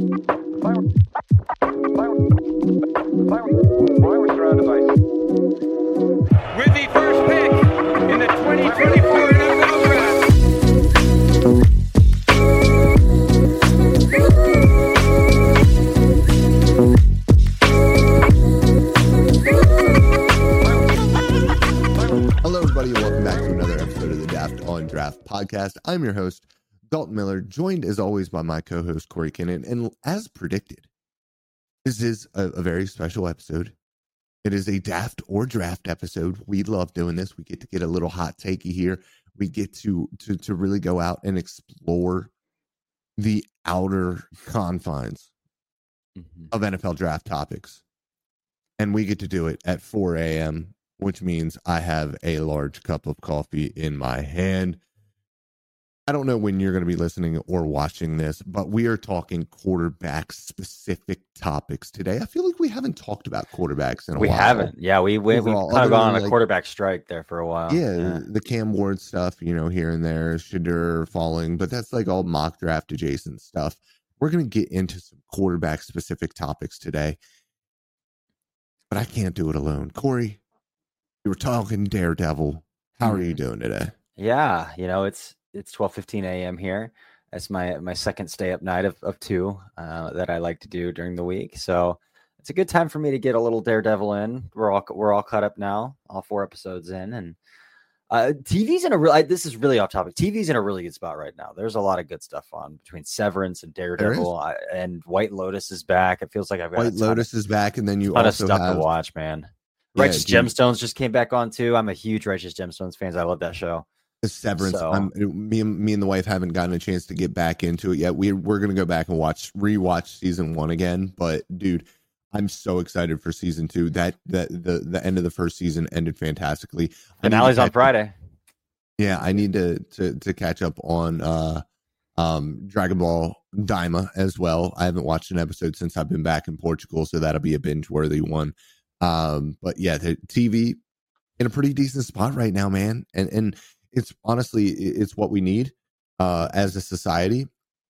With the first pick in the 2024 NFL Draft. Hello, everybody, and welcome back to another episode of the Daft on Draft podcast. I'm your host, Dalton Miller, joined as always by my co-host, Corey Kinnan. And as predicted, this is a very special episode. It is a Daft or Draft episode. We love doing this. We get a little hot takey here. We get to really go out and explore the outer confines of NFL draft topics. And we get to do it at 4 a.m., which means I have a large cup of coffee in my hand. I don't know when you're going to be listening or watching this, but we are talking quarterback-specific topics today. I feel like we haven't talked about quarterbacks in a while. We haven't. Yeah, we've kind of gone on a quarterback strike there for a while. Yeah, the Cam Ward stuff, here and there, Shedeur falling, but that's like all mock draft adjacent stuff. We're going to get into some quarterback-specific topics today, but I can't do it alone. Corey, we were talking Daredevil. How are you doing today? Yeah, it's 12:15 a.m. here. That's my second stay up night of two that I like to do during the week. So it's a good time for me to get a little Daredevil in. We're all caught up now, all 4 episodes in, and TV's in a real. This is really off topic. TV's in a really good spot right now. There's a lot of good stuff on between Severance and Daredevil, and White Lotus is back. It feels like I've got White Lotus is back, and then you ton also of stuff have to watch, man. Righteous Gemstones just came back on too. I'm a huge Righteous Gemstones fan. I love that show. Severance. So, me and the wife haven't gotten a chance to get back into it yet. We're going to go back and rewatch season 1 again. But dude, I'm so excited for season 2. That the end of the first season ended fantastically. Finale's on Friday. Yeah, I need to catch up on Dragon Ball Daima as well. I haven't watched an episode since I've been back in Portugal, so that'll be a binge worthy one. But yeah, the TV in a pretty decent spot right now, man. And it's honestly, it's what we need as a society,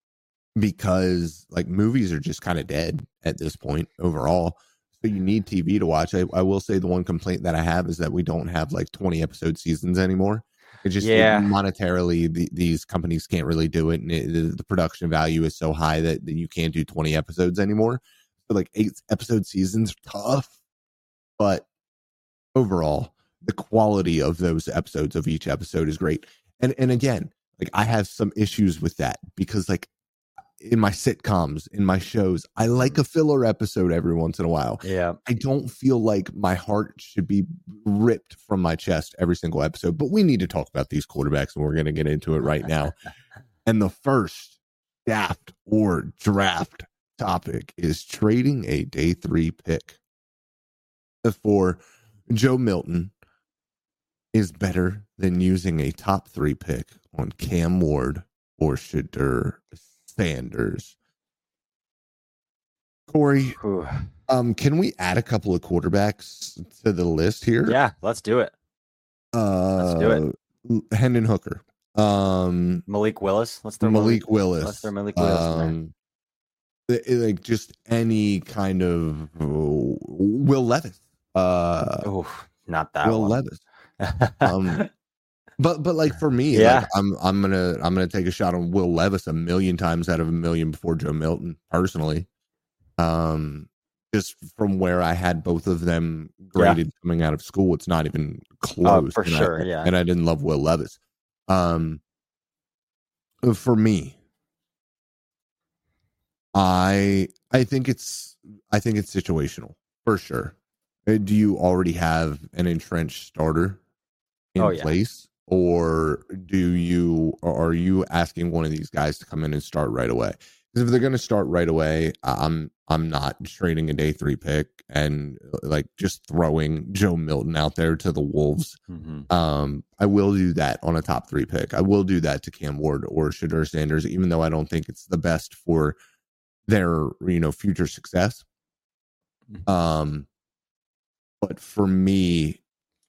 because like movies are just kind of dead at this point overall. So you need TV to watch. I will say the one complaint that I have is that we don't have like 20 episode seasons anymore. It just monetarily, these companies can't really do it. And the production value is so high that you can't do 20 episodes anymore. So like 8 episode seasons are tough. But overall, the quality of those episodes of each episode is great. And again, like I have some issues with that because like in my sitcoms, in my shows, I like a filler episode every once in a while. Yeah. I don't feel like my heart should be ripped from my chest every single episode, but we need to talk about these quarterbacks and we're going to get into it right now. And the first Daft or Draft topic is trading a day 3 pick for Joe Milton is better than using a top 3 pick on Cam Ward or Shedeur Sanders. Corey, can we add a couple of quarterbacks to the list here? Yeah, let's do it. Let's do it. Hendon Hooker. Malik Willis. Let's throw Malik Willis. Let's throw Malik Willis. Like just any kind of Will Levis. Not that Will one. Levis. But like for me, yeah, like, I'm gonna take a shot on Will Levis 1,000,000 times out of 1,000,000 before Joe Milton personally. Just from where I had both of them graded coming out of school, it's not even close. For sure. And I didn't love Will Levis. For me, I think it's situational for sure. Do you already have an entrenched starter in place, or are you asking one of these guys to come in and start right away? Because if they're going to start right away, I'm not trading a day 3 pick and like just throwing Joe Milton out there to the Wolves. Mm-hmm. I will do that on a top 3 pick. I will do that to Cam Ward or Shedeur Sanders, even though I don't think it's the best for their future success. But for me,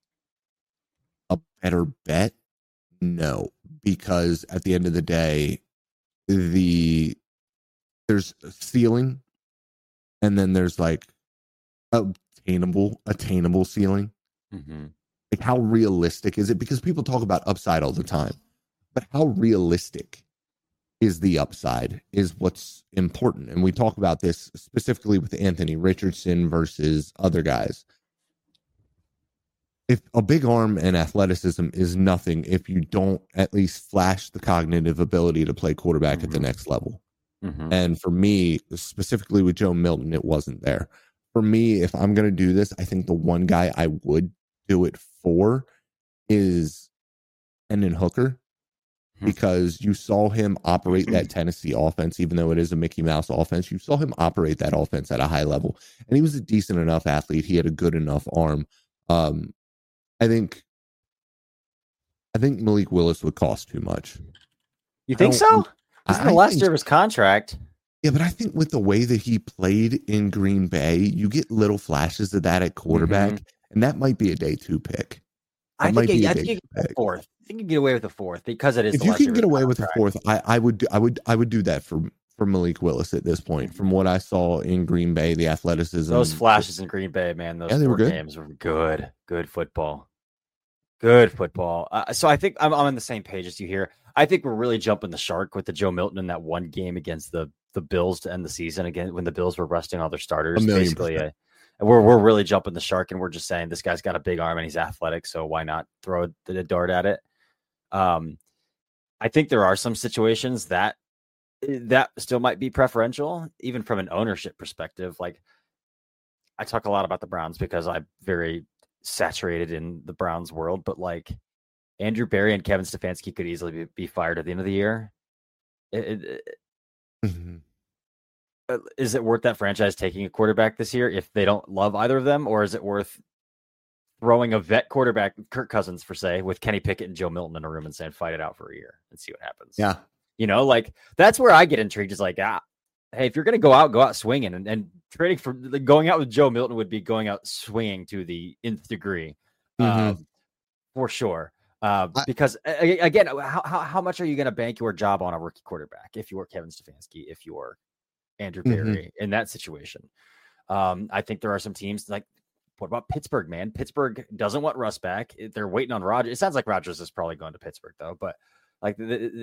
a better bet, no, because at the end of the day, the there's a ceiling, and then there's like attainable ceiling. Mm-hmm. Like, how realistic is it? Because people talk about upside all the time, but how realistic is the upside is what's important. And we talk about this specifically with Anthony Richardson versus other guys. If a big arm and athleticism is nothing if you don't at least flash the cognitive ability to play quarterback at the next level. Mm-hmm. And for me, specifically with Joe Milton, it wasn't there. For me, if I'm going to do this, I think the one guy I would do it for is Hendon Hooker, because you saw him operate that Tennessee offense, even though it is a Mickey Mouse offense. You saw him operate that offense at a high level, and he was a decent enough athlete. He had a good enough arm. I think Malik Willis would cost too much. You think so? This is the last year of his contract. Yeah, but I think with the way that he played in Green Bay, you get little flashes of that at quarterback, and that might be a day 2 pick. I think you get a fourth. I think you can get away with a fourth because it is. If you can get away with a fourth, I would do that for Malik Willis at this point. From what I saw in Green Bay, the athleticism, those flashes in Green Bay, man, those they were good. games were good. Good football. Good football. So I think I'm on the same page as you here. I think we're really jumping the shark with the Joe Milton in that one game against the Bills to end the season again when the Bills were resting all their starters. Basically, we're really jumping the shark, and we're just saying this guy's got a big arm and he's athletic, so why not throw the dart at it? I think there are some situations that still might be preferential, even from an ownership perspective. Like, I talk a lot about the Browns because I'm very saturated in the Browns world, but like Andrew Berry and Kevin Stefanski could easily be fired at the end of the year. Is it worth that franchise taking a quarterback this year if they don't love either of them, or is it worth throwing a vet quarterback, Kirk Cousins, for say, with Kenny Pickett and Joe Milton in a room and saying, fight it out for a year and see what happens? Yeah. Like that's where I get intrigued. Is like, hey, if you're going to go out swinging, and trading for going out with Joe Milton would be going out swinging to the nth degree, for sure. Because again, how much are you going to bank your job on a rookie quarterback if you are Kevin Stefanski, if you are Andrew Berry in that situation? I think there are some teams like, what about Pittsburgh, man? Pittsburgh doesn't want Russ back. They're waiting on Rodgers. It sounds like Rodgers is probably going to Pittsburgh though, but like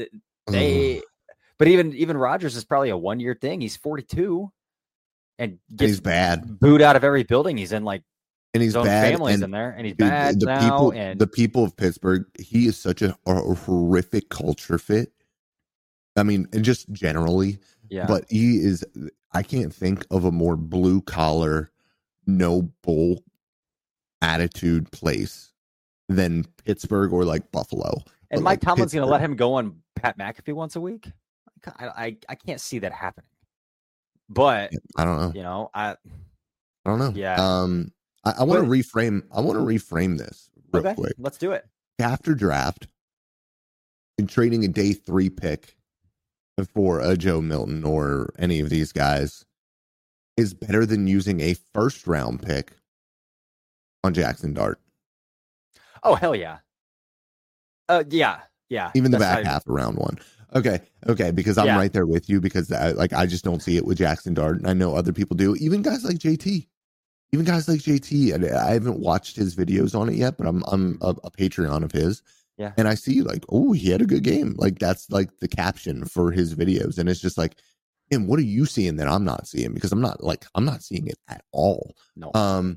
but even Rodgers is probably a 1-year thing. He's 42 and he's bad. Booed out of every building he's in, like, and he's bad. Family's in there, and he's bad now. The people of Pittsburgh, he is such a horrific culture fit. I mean, and just generally, but he is. I can't think of a more blue collar, no bull attitude place than Pittsburgh or like Buffalo. And Mike Tomlin's going to let him go on Pat McAfee once a week. I can't see that happening. But I don't know. I don't know. Yeah. I want to reframe. I want to reframe this real quick. Let's do it. After draft, and trading a day 3 pick for a Joe Milton or any of these guys is better than using a 1st round pick on Jackson Dart. Oh, hell yeah. Yeah. Even the back half of round 1. Okay, because I'm right there with you, because I just don't see it with Jackson Dart, and I know other people do. Even guys like JT, and I haven't watched his videos on it yet, but I'm a Patreon of his. Yeah. And I see like, oh, he had a good game. Like, that's like the caption for his videos. And it's just like, and what are you seeing that I'm not seeing? Because I'm not seeing it at all. No.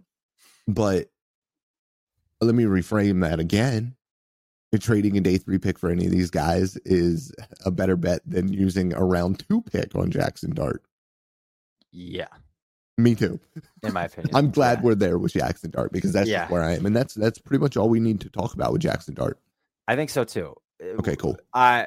But let me reframe that again. Trading a day 3 pick for any of these guys is a better bet than using a round 2 pick on Jackson Dart. Yeah. Me too. In my opinion. I'm glad we're there with Jackson Dart, because that's just where I am. And that's pretty much all we need to talk about with Jackson Dart. I think so too. Okay, cool.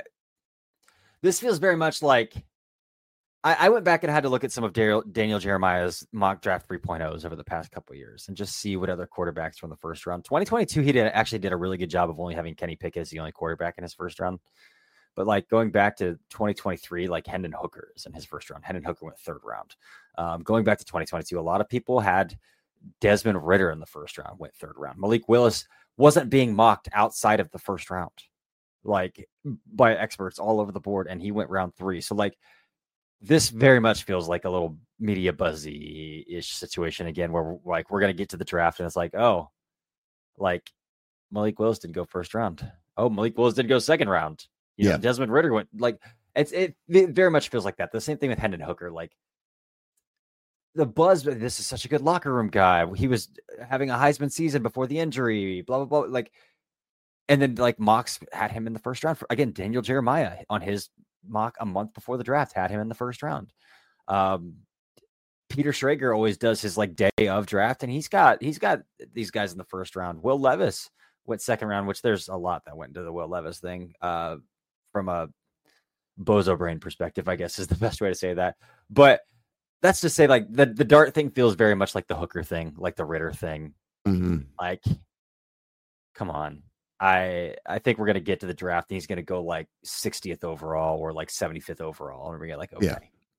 This feels very much like I went back and had to look at some of Daniel Jeremiah's mock draft 3.0s over the past couple of years and just see what other quarterbacks from the first round. 2022, he actually did a really good job of only having Kenny Pickett as the only quarterback in his first round. But like going back to 2023, like Hendon Hooker is in his first round. Hendon Hooker went 3rd round. Going back to 2022, a lot of people had Desmond Ridder in the first round, went 3rd round. Malik Willis wasn't being mocked outside of the first round, like by experts all over the board, and he went round 3. So like, this very much feels like a little media buzzy-ish situation again, where we're going to get to the draft and it's like, oh, like Malik Willis didn't go first round. Oh, Malik Willis didn't go second round. You know, Desmond Ridder went like it very much feels like that. The same thing with Hendon Hooker. Like the buzz, this is such a good locker room guy. He was having a Heisman season before the injury, blah, blah, blah. Like, and then like mocks had him in the first round. Again, Daniel Jeremiah on his mock a month before the draft had him in the first round. Peter Schrager always does his like day of draft, and he's got these guys in the first round. Will Levis went second round, which there's a lot that went into the Will Levis thing from a bozo brain perspective, I guess is the best way to say that. But that's to say, like the Dart thing feels very much like the Hooker thing, like the Ridder thing. Mm-hmm. Like, come on. I think we're gonna get to the draft and he's gonna go like 60th overall or like 75th overall, and we're gonna like, okay. Yeah.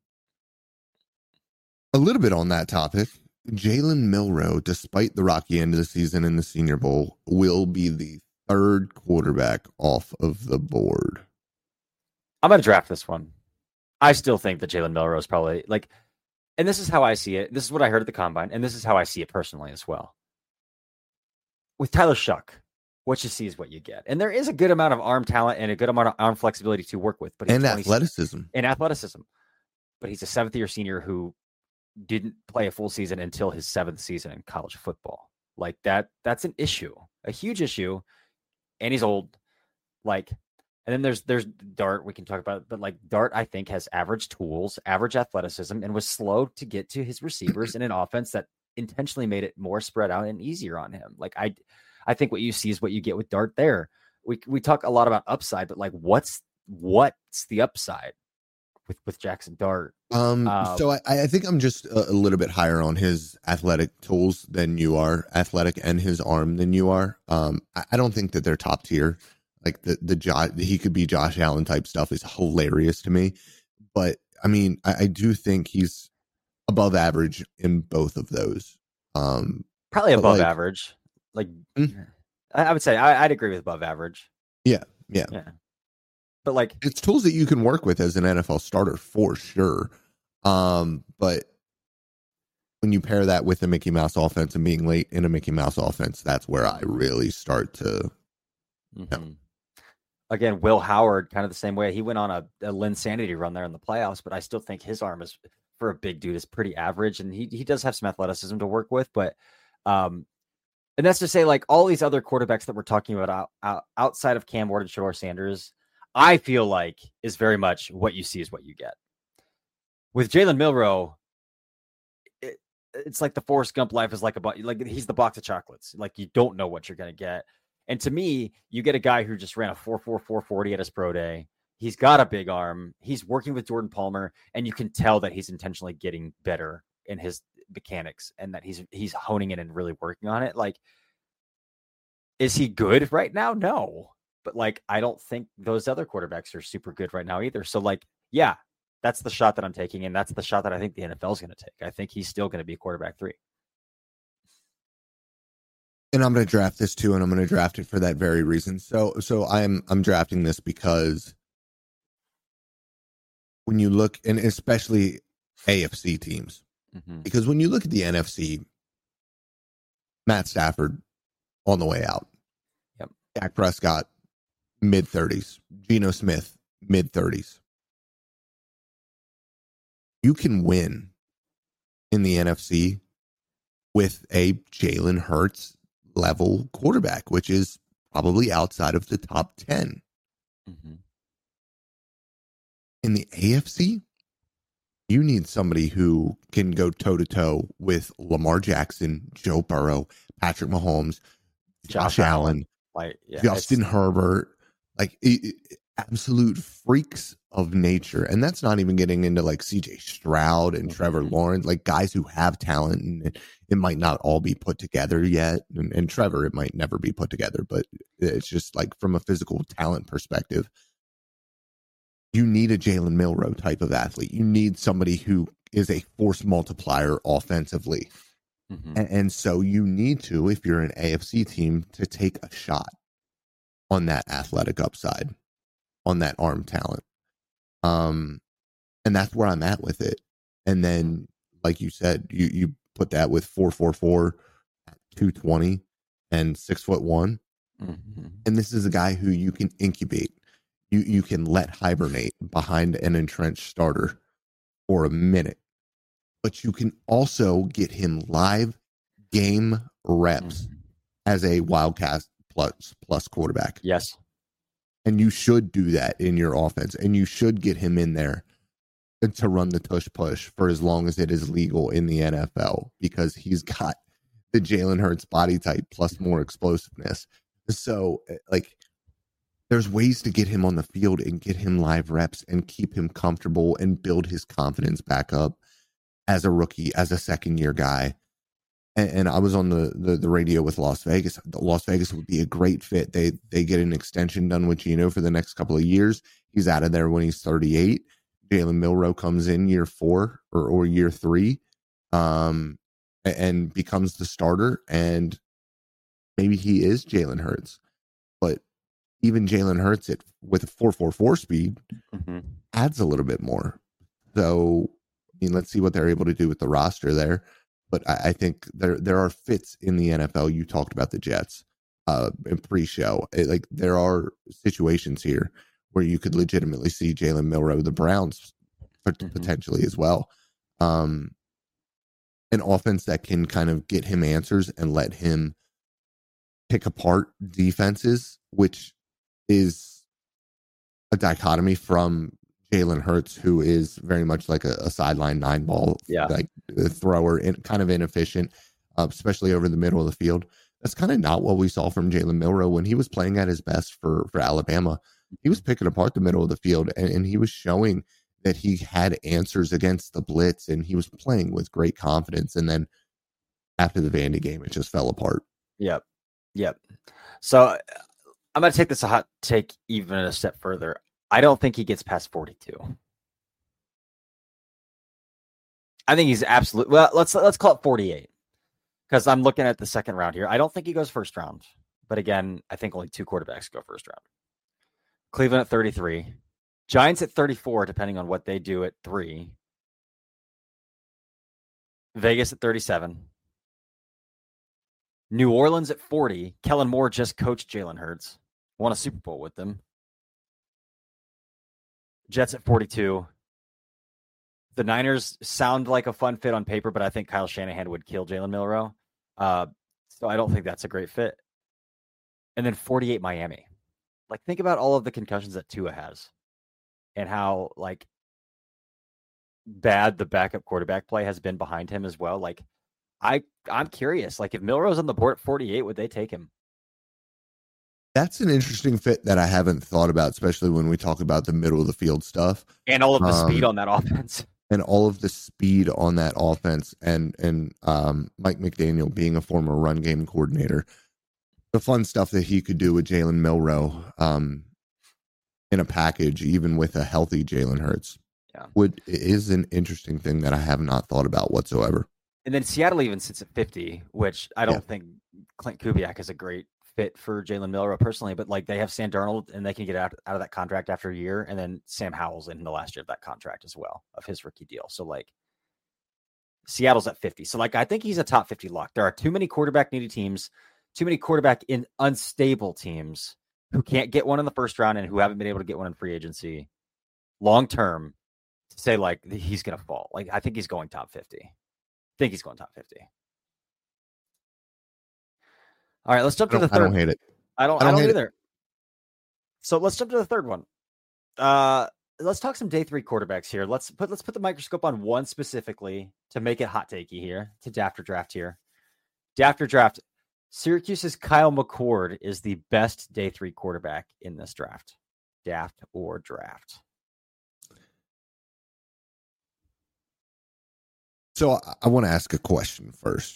A little bit on that topic, Jalen Milroe, despite the rocky end of the season in the Senior Bowl, will be the third quarterback off of the board. I'm gonna draft this one. I still think that Jalen Milroe is probably like, and this is how I see it. This is what I heard at the combine, and this is how I see it personally as well. With Tyler Shuck, what you see is what you get. And there is a good amount of arm talent and a good amount of arm flexibility to work with. But and athleticism. But he's a seventh-year senior who didn't play a full season until his seventh season in college football. Like that's an issue, a huge issue. And he's old. Like, and then there's Dart we can talk about, but like Dart, I think, has average tools, average athleticism, and was slow to get to his receivers in an offense that intentionally made it more spread out and easier on him. Like I think what you see is what you get with Dart there. We talk a lot about upside, but like what's the upside with Jackson Dart? So I think I'm just a little bit higher on his athletic tools than you are, athletic and his arm than you are. I don't think that they're top tier. Like he could be Josh Allen type stuff is hilarious to me. But I mean, I do think he's above average in both of those. Probably above average. Like, I would say I'd agree with above average. Yeah. But like, it's tools that you can work with as an NFL starter for sure. But when you pair that with the Mickey Mouse offense and being late in a Mickey Mouse offense, that's where I really start to. Again, Will Howard, kind of the same way. He went on a Linsanity run there in the playoffs, but I still think his arm is, for a big dude, is pretty average, and he does have some athleticism to work with. But and that's to say, like all these other quarterbacks that we're talking about outside of Cam Ward and Shedeur Sanders, I feel like is very much what you see is what you get. With Jalen Milroe, it's like the Forrest Gump life is like he's the box of chocolates. Like you don't know what you're going to get. And to me, you get a guy who just ran a 4.4 4.40 at his pro day. He's got a big arm. He's working with Jordan Palmer, and you can tell that he's intentionally getting better in his mechanics and that he's honing it and really working on it. Like, is he good right now? No. But like, I don't think those other quarterbacks are super good right now either. So like, yeah, that's the shot that I'm taking. And that's the shot that I think the NFL is going to take. I think he's still going to be quarterback 3. And I'm going to draft this too. And I'm going to draft it for that very reason. So I'm drafting this because when you look, and especially AFC teams, because when you look at the NFC, Matt Stafford on the way out. Yep. Dak Prescott, mid-30s. Geno Smith, mid-30s. You can win in the NFC with a Jalen Hurts level quarterback, which is probably outside of the top 10. In the AFC, you need somebody who can go toe-to-toe with Lamar Jackson, Joe Burrow, Patrick Mahomes, Josh Allen, Justin Herbert, like absolute freaks of nature. And that's not even getting into like CJ Stroud and Trevor Lawrence, like guys who have talent, and it might not all be put together yet. And Trevor, it might never be put together, but it's just like from a physical talent perspective, you need a Jalen Milroe type of athlete. You need somebody who is a force multiplier offensively. And so you need to, if you're an AFC team, to take a shot on that athletic upside, on that arm talent. And that's where I'm at with it. And then, like you said, you put that with 4.44 at 220 and 6'1". Mm-hmm. And this is a guy who you can incubate. You can let hibernate behind an entrenched starter for a minute, but you can also get him live game reps as a Wildcat plus quarterback. Yes. And you should do that in your offense, and you should get him in there to run the tush push for as long as it is legal in the NFL, because he's got the Jalen Hurts body type plus more explosiveness. So, like, there's ways to get him on the field and get him live reps and keep him comfortable and build his confidence back up as a rookie, as a second-year guy. And I was on the radio with Las Vegas. Las Vegas would be a great fit. They get an extension done with Geno for the next couple of years. He's out of there when he's 38. Jalen Milroe comes in year 4 or year 3, and becomes the starter. And maybe he is Jalen Hurts, but even Jalen Hurts with a 4.44 speed adds a little bit more. So, I mean, let's see what they're able to do with the roster there. But I think there are fits in the NFL. You talked about the Jets in pre-show. Like, there are situations here where you could legitimately see Jalen Milroe, the Browns, potentially as well. An offense that can kind of get him answers and let him pick apart defenses, which is a dichotomy from Jalen Hurts, who is very much like a sideline 9-ball like thrower, and kind of inefficient, especially over the middle of the field. That's kind of not what we saw from Jalen Milroe when he was playing at his best for Alabama. He was picking apart the middle of the field, and he was showing that he had answers against the blitz, and he was playing with great confidence. And then after the Vandy game, it just fell apart. Yep. So I'm going to take this a hot take even a step further. I don't think he gets past 42. I think he's absolute. Well, let's call it 48, because I'm looking at the second round here. I don't think he goes first round, but again, I think only 2 quarterbacks go first round. Cleveland at 33, Giants at 34, depending on what they do at 3. Vegas at 37. New Orleans at 40. Kellen Moore just coached Jalen Hurts, won a Super Bowl with them. Jets at 42. The Niners sound like a fun fit on paper, but I think Kyle Shanahan would kill Jalen Milroe. So I don't think that's a great fit. And then 48, Miami. Like, think about all of the concussions that Tua has and how, like, bad the backup quarterback play has been behind him as well. Like, I'm curious. Like, if Milroe's on the board at 48, would they take him? That's an interesting fit that I haven't thought about, especially when we talk about the middle of the field stuff. And all of the speed on that offense. And all of the speed on that offense. And Mike McDaniel being a former run game coordinator. The fun stuff that he could do with Jalen Milroe in a package, even with a healthy Jalen Hurts, is an interesting thing that I have not thought about whatsoever. And then Seattle even sits at 50, which I don't think Clint Kubiak is a great fit for Jalen Milroe personally, but like, they have Sam Darnold and they can get out of that contract after a year. And then Sam Howell's in the last year of that contract as well, of his rookie deal. So like, Seattle's at 50. So like, I think he's a top 50 lock. There are too many quarterback needy teams, too many quarterback in unstable teams who can't get one in the first round and who haven't been able to get one in free agency long term to say like he's going to fall. Like, I think he's going top 50. I think he's going top 50. All right, let's jump to the third. I don't hate it. I don't either. So let's jump to the third one. Let's talk some day 3 quarterbacks here. Let's put the microscope on one specifically to make it hot takey here, to Dafter Draft here. Dafter Draft. Syracuse's Kyle McCord is the best day 3 quarterback in this draft. Daft or draft? So I want to ask a question first.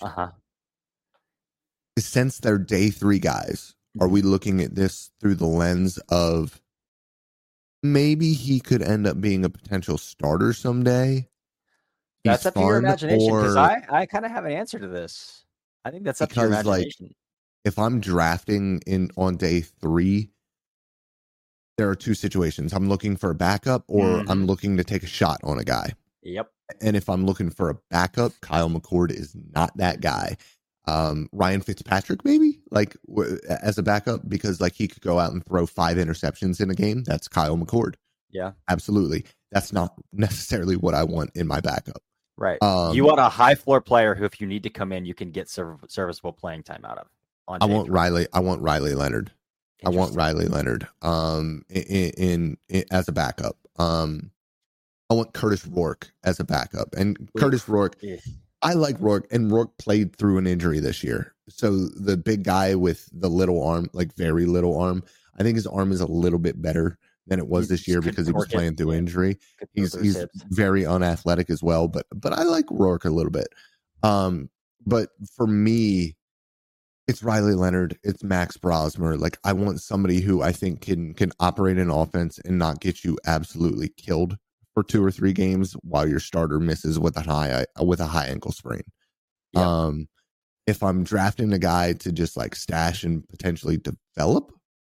Since they're day 3 guys, are we looking at this through the lens of maybe he could end up being a potential starter someday? That's up to your imagination, because I kind of have an answer to this. I think that's up to your imagination. Like, if I'm drafting on day 3, there are two situations. I'm looking for a backup or I'm looking to take a shot on a guy. Yep. And if I'm looking for a backup, Kyle McCord is not that guy. Ryan Fitzpatrick, maybe like as a backup, because like he could go out and throw 5 interceptions in a game. That's Kyle McCord. Yeah, absolutely. That's not necessarily what I want in my backup. Right. You want a high floor player who, if you need to come in, you can get serviceable playing time out of. I want Riley Leonard. I want Riley Leonard. In as a backup. I want Curtis Rourke as a backup, and Curtis Rourke. I like Rourke, and Rourke played through an injury this year. So the big guy with the little arm, like very little arm, I think his arm is a little bit better than it was this year because he was playing through injury. He's very unathletic as well, but I like Rourke a little bit. But for me, it's Riley Leonard, it's Max Brosmer. Like I want somebody who I think can operate an offense and not get you absolutely killed for 2 or 3 games while your starter misses with a high ankle sprain. Yeah. If I'm drafting a guy to just like stash and potentially develop,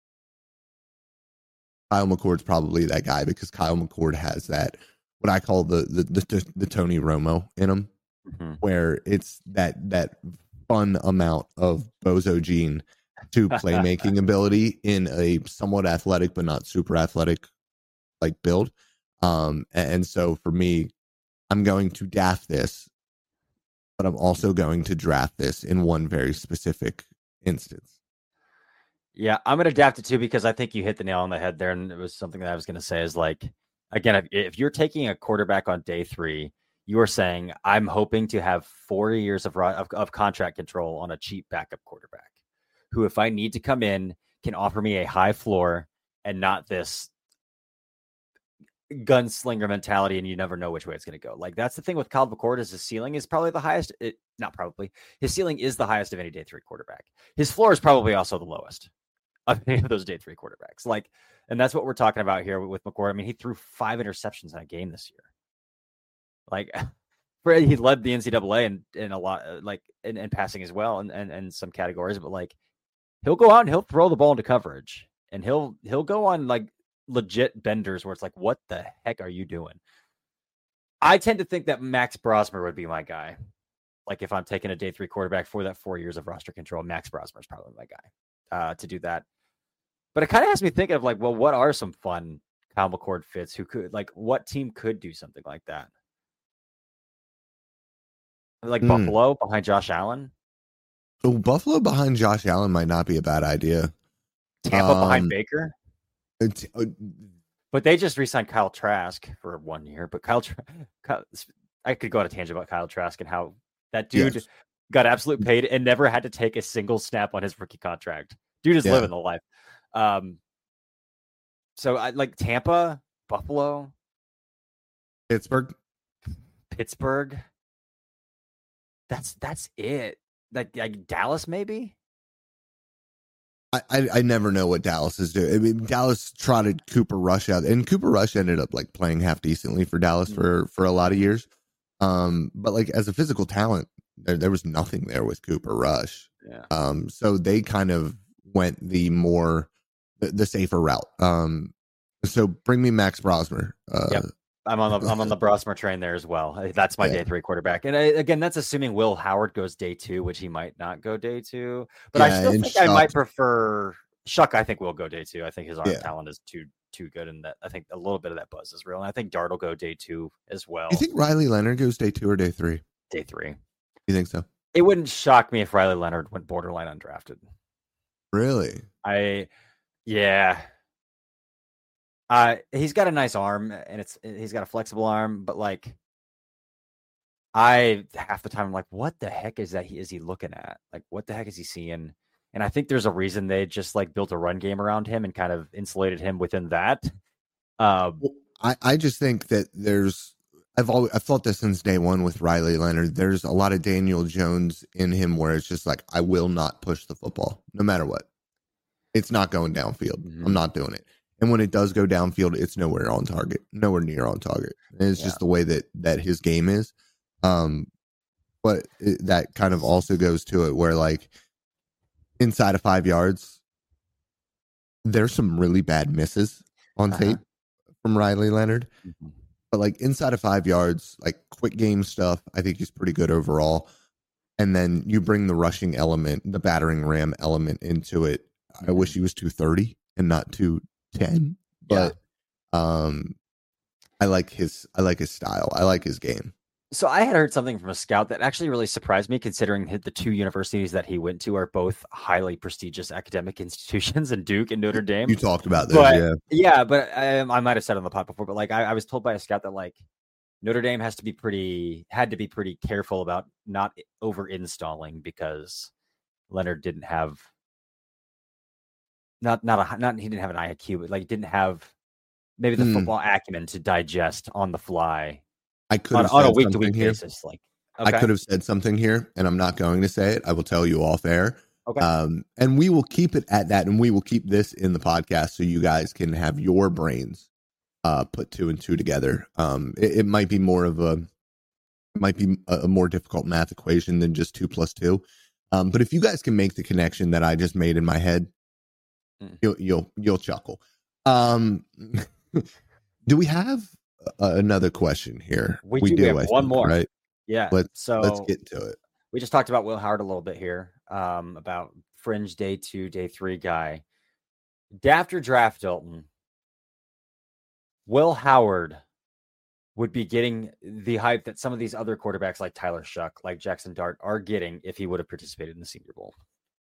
Kyle McCord's probably that guy, because Kyle McCord has that, what I call the Tony Romo in him, where it's that fun amount of bozo gene to playmaking ability in a somewhat athletic but not super athletic like build. And so for me, I'm going to draft this, but I'm also going to draft this in one very specific instance. Yeah, I'm going to adapt it too, because I think you hit the nail on the head there. And it was something that I was going to say is like, again, if you're taking a quarterback on day 3, you are saying, I'm hoping to have 4 years of contract control on a cheap backup quarterback who, if I need to come in, can offer me a high floor and not this gunslinger mentality, and you never know which way it's going to go. Like that's the thing with Kyle McCord, is his ceiling is probably the highest. His ceiling is the highest of any day 3 quarterback. His floor is probably also the lowest of any of those day 3 quarterbacks. Like, and that's what we're talking about here with McCord. I mean, he threw 5 interceptions in a game this year. Like, he led the NCAA in a lot, like in passing as well, and some categories. But like, he'll go out and he'll throw the ball into coverage, and he'll go on like legit benders where it's like, what the heck are you doing? I tend to think that Max Brosmer would be my guy. Like if I'm taking a day 3 quarterback for that 4 years of roster control, Max Brosmer is probably my guy to do that. But it kind of has me thinking of like, well, what are some fun Kyle McCord fits who could, like, what team could do something like that? Like Buffalo behind Josh Allen. So Buffalo behind Josh Allen might not be a bad idea. Tampa behind Baker. But they just re-signed Kyle Trask for 1 year. But Kyle, I could go on a tangent about Kyle Trask and how that dude got absolute paid and never had to take a single snap on his rookie contract. Dude is living the life. So I like Tampa, Buffalo, Pittsburgh. That's it. Like Dallas, maybe. I never know what Dallas is doing. I mean, Dallas trotted Cooper Rush out, and Cooper Rush ended up like playing half decently for Dallas for a lot of years. But like as a physical talent, there was nothing there with Cooper Rush. Yeah. So they kind of went the safer route. So bring me Max Brosmer. Yep. I'm on the Brosmer train there as well. That's my day 3 quarterback. And again, that's assuming Will Howard goes day 2, which he might not go day 2. But I still think I might prefer Shuck. I think will go day 2. I think his arm talent is too good, and that I think a little bit of that buzz is real. And I think Dart will go day 2 as well. You think Riley Leonard goes day 2 or day 3? Day 3. You think so? It wouldn't shock me if Riley Leonard went borderline undrafted. Really? He's got a nice arm, and he's got a flexible arm, but like half the time I'm like, what the heck is he looking at? Like, what the heck is he seeing? And I think there's a reason they just like built a run game around him and kind of insulated him within that. I just think that I've thought this since day 1 with Riley Leonard. There's a lot of Daniel Jones in him where it's just like, I will not push the football no matter what. It's not going downfield. I'm not doing it. And when it does go downfield, it's nowhere near on target. And it's just the way that his game is. But that kind of also goes to it where like inside of 5 yards, there's some really bad misses on tape from Riley Leonard. Mhm. But like inside of 5 yards, like quick game stuff, I think he's pretty good overall. And then you bring the rushing element, the battering ram element into it. I wish he was 230 and not 210, but I like his style. I like his game. So I had heard something from a scout that actually really surprised me, considering the two universities that he went to are both highly prestigious academic institutions, in Duke and Notre Dame. You talked about this, but I might have said on the pod before, but like I was told by a scout that like Notre Dame had to be pretty careful about not over installing, because Leonard didn't have he didn't have an IQ, but like didn't have maybe the football acumen to digest on the fly. I could have on a week-to-week basis. Like, okay. I could have said something here, and I'm not going to say it. I will tell you off air. Okay. And we will keep it at that, and we will keep this in the podcast so you guys can have your brains put 2 and 2 together. It might be more of a more difficult math equation than just 2 + 2. But if you guys can make the connection that I just made in my head, you'll chuckle. Do we have another question here? We do. We have one more, right? Yeah. Let's get to it. We just talked about Will Howard a little bit here, about fringe day 2, day 3 guy. After draft Dalton, Will Howard would be getting the hype that some of these other quarterbacks like Tyler Shuck, like Jackson Dart, are getting if he would have participated in the Senior Bowl.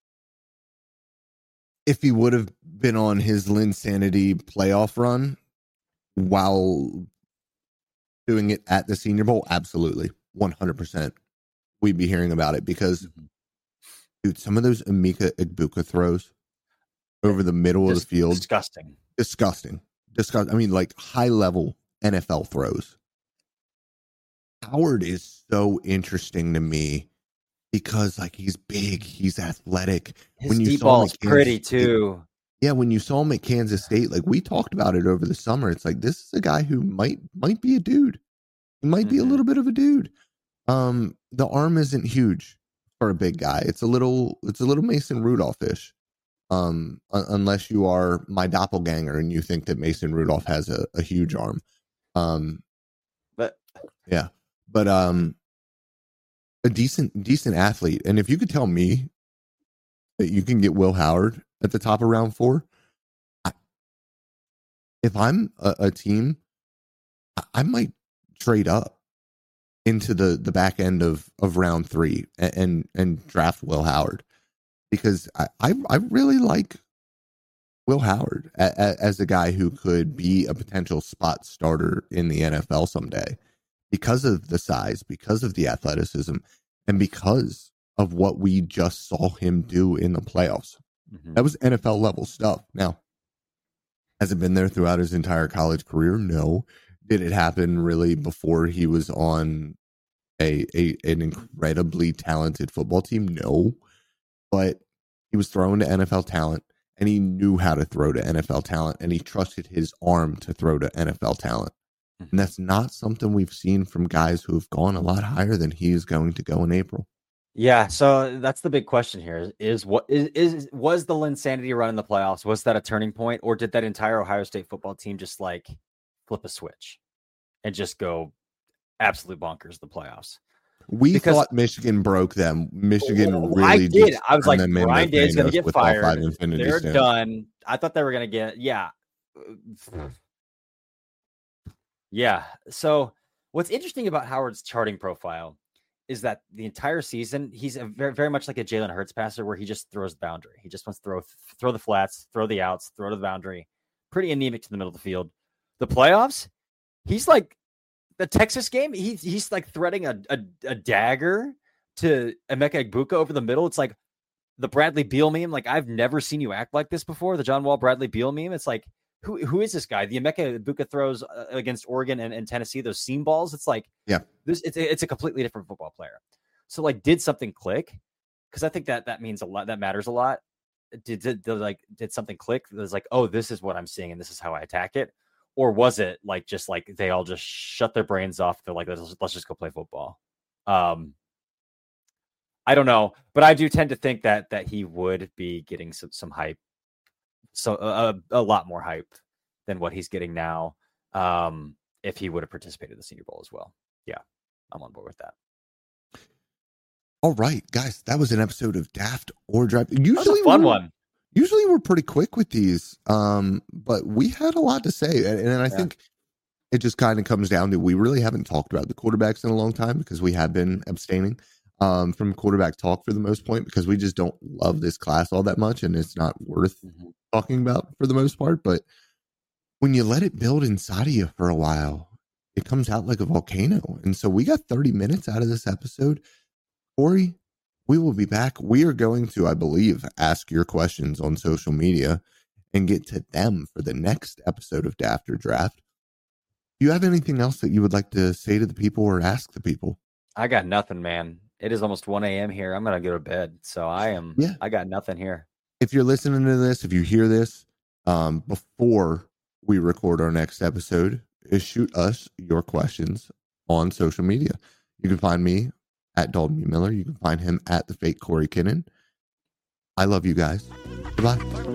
If he would have been on his Linsanity playoff run while doing it at the Senior Bowl, absolutely, 100%. We'd be hearing about it because, dude, some of those Emeka Egbuka throws over the middle of the field, disgusting. I mean, like high-level NFL throws. Howard is so interesting to me because, like, he's big, he's athletic. His deep ball's pretty too. Yeah, when you saw him at Kansas State, like we talked about it over the summer, it's like this is a guy who might be a dude. He might be a little bit of a dude. The arm isn't huge for a big guy. It's a little Mason Rudolph-ish. Unless you are my doppelganger and you think that Mason Rudolph has a huge arm. But a decent athlete. And if you could tell me that you can get Will Howard at the top of round 4, if I'm a team, I might trade up into the back end of round 3 and draft Will Howard, because I really like Will Howard as a guy who could be a potential spot starter in the NFL someday because of the size, because of the athleticism, and because of what we just saw him do in the playoffs. That was NFL level stuff. Now, has it been there throughout his entire college career? No. Did it happen really before he was on an incredibly talented football team? No. But he was thrown to NFL talent, and he knew how to throw to NFL talent, and he trusted his arm to throw to NFL talent. And that's not something we've seen from guys who have gone a lot higher than he is going to go in April. Yeah, so that's the big question here: was the Linsanity run in the playoffs, was that a turning point, or did that entire Ohio State football team just like flip a switch and just go absolute bonkers the playoffs? We thought Michigan broke them. Michigan really I did. I was like, Brian Day's going to get fired. They're done. I thought they were going to get yeah. So what's interesting about Howard's charting profile is that the entire season, he's very, very much like a Jalen Hurts passer where he just throws the boundary. He just wants to throw the flats, throw the outs, throw to the boundary. Pretty anemic to the middle of the field. The playoffs, he's like the Texas game. He's like threading a dagger to Emeka Egbuka over the middle. It's like the Bradley Beal meme. Like, I've never seen you act like this before. The John Wall Bradley Beal meme. It's like, who is this guy? The Emeka Egbuka throws against Oregon and Tennessee, those seam balls. It's like, it's a completely different football player. So like, did something click? Because I think that means a lot. That matters a lot. Did something click? It was like, oh, this is what I'm seeing, and this is how I attack it. Or was it like just like they all just shut their brains off? They're like, let's just go play football. I don't know, but I do tend to think that he would be getting some hype. So a lot more hype than what he's getting now. If he would have participated in the Senior Bowl as well. Yeah, I'm on board with that. All right, guys, that was an episode of Daft or Draft. That was a fun one. Usually we're pretty quick with these, but we had a lot to say. And I think it just kind of comes down to we really haven't talked about the quarterbacks in a long time because we have been abstaining from quarterback talk for the most part because we just don't love this class all that much and it's not worth talking about for the most part. But when you let it build inside of you for a while, it comes out like a volcano. And so we got 30 minutes out of this episode. Corey, we will be back. We are going to, I believe, ask your questions on social media and get to them for the next episode of Daft or Draft. Do you have anything else that you would like to say to the people or ask the people? I got nothing, man. It is almost 1 a.m. here. I'm going to go to bed. So I got nothing here. If you're listening to this, if you hear this before we record our next episode, shoot us your questions on social media. You can find me at Dalton B. Miller. You can find him at the fake Corey Kinnan. I love you guys. Goodbye.